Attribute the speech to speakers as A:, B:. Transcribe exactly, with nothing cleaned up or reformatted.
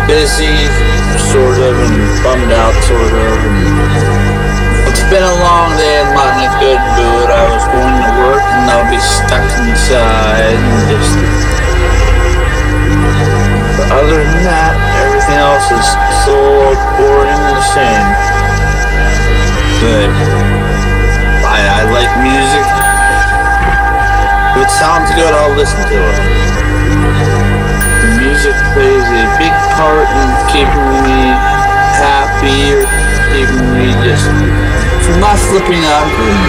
A: busy, sort of, and bummed out, sort of. And it's been a long day and not in a good mood. I was going to work and I'll be stuck inside and just. But other than that, everything else is so boring and the same. But I, I like music. If it sounds good, I'll listen to it. Music plays a big part in keeping me happy or keeping me just from not flipping out.